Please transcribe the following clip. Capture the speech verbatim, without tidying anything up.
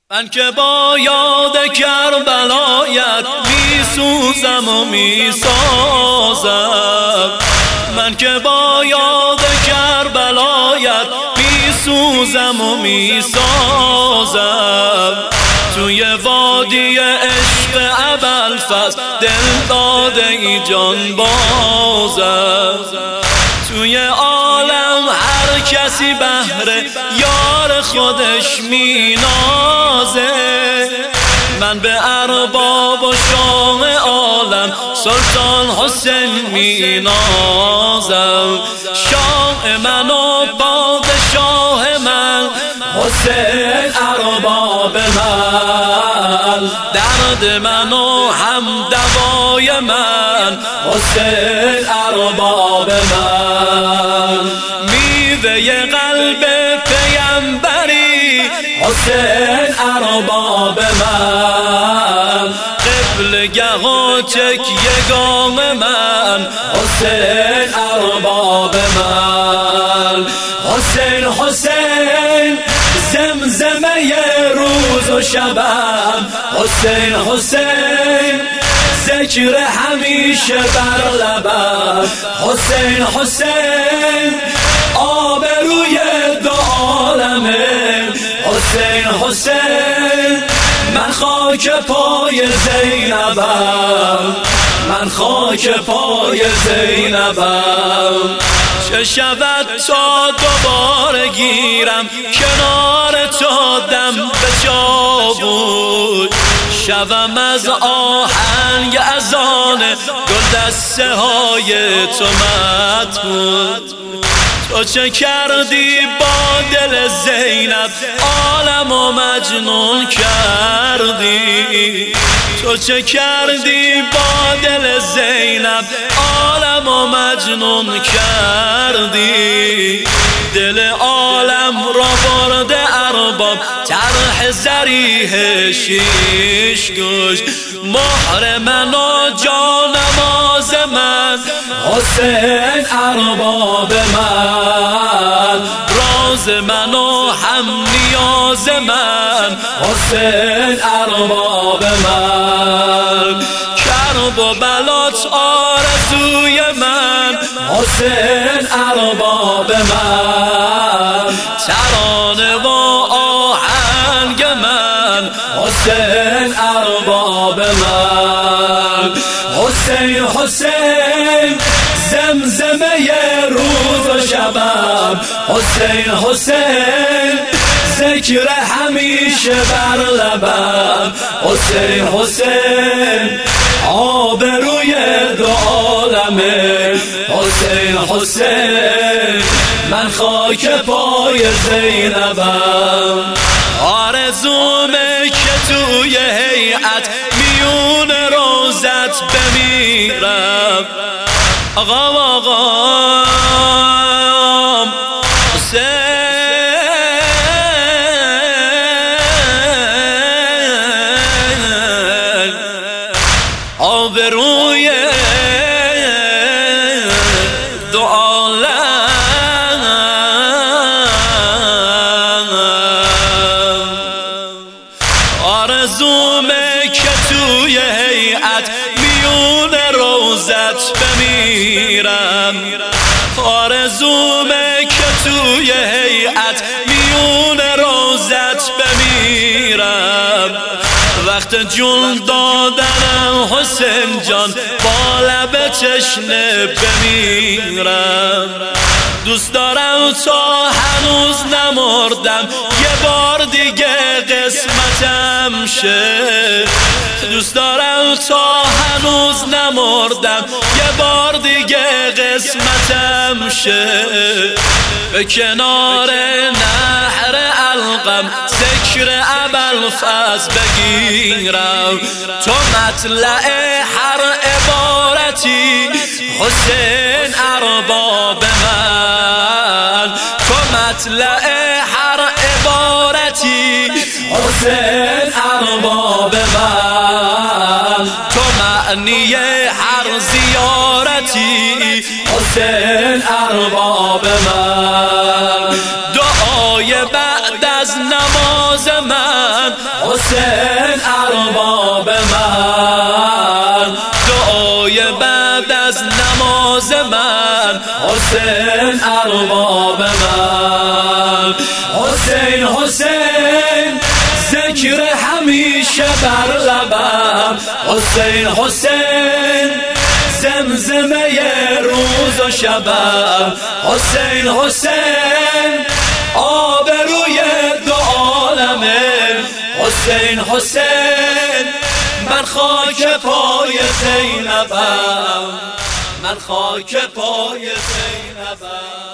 من که با یاد کربلایت می سوزم و می سازم، من که با یاد کربلایت می سوزم و می سازم. توی وادی عشق ابوالفضل دل داده ای جان بازم. توی عالم هر کسی بهر یار خودش می نازه، من به ارباب و شاه عالم سلطان حسین می نازم. شاه من و پادشاه من حسین ارباب من، درد من و هم دوای من حسین ارباب من. میوه قلب پیمبری حسین ارباب من، قبلگه و تکیه‌گاه من حسین ارباب من. حسین حسین زمزمه روز و شبم، حسین حسین ذکر همیشه بر لبم. حسین حسین آبروی دو عالمه، حسین حسین من خاک پای زینبم، من خاک پای زینبم. چه شود تا دوباره گیرم کنار تو دم به چاووش، شوم از آهنگ اذان گل دسته های تو مدفون. تو چه کردی با دل زینب عالم و مجنون کردی، تو چه کردی با دل زینب عالم و مجنون کردی. دل عالم را برده ارباب طرح ذریح شیش گوش، مهر من و جانماز من حسین ارباب من، راز من و هم نیاز من حسین ارباب من. کرب و بلات آرزوی من حسین ارباب من، ترانه و آهنگ من حسین ارباب من. حسین حسین زمزمه روز و شبم، حسین حسین ذکر همیشه بر لبم. حسین حسین آبروی دو عالمه، حسین حسین من خاک پای زینبم. آرزومه که توی هیئت میون روزت بمیرم. آقا آقا حسین آبروی دو عالم، آرزومه که توی هیئت میون روزت بمیرم. آرزومه که توی هیئت میون روزت بمیرم. وقت جون دادنم حسین جان با لب تشنه بمیرم. دوست دارم تا هنوز نمردم یه بار دیگه قسمتم شه، دوست دارم تا هنوز نمردم یه بار دیگه قسمتم شه. به کنار نهر القم ذکر ابوالفضل بگیرم، تو مطلع هر عبارتی حسین ارباب من، تو مطلع هر عبارتی حسین ارباب من، تو معنی هر زیارتی حسین ارباب من. دعای بعد از نماز من حسین ارباب من، دعای بعد از نماز من، حسین ارباب من. حسین حسین ذکر همیشه بر لبم، حسین حسین زمزمه روز و شبم، حسین حسین آبروی دو عالمه، حسین حسین من خاک پای زینبم، من خاک پای زینبم.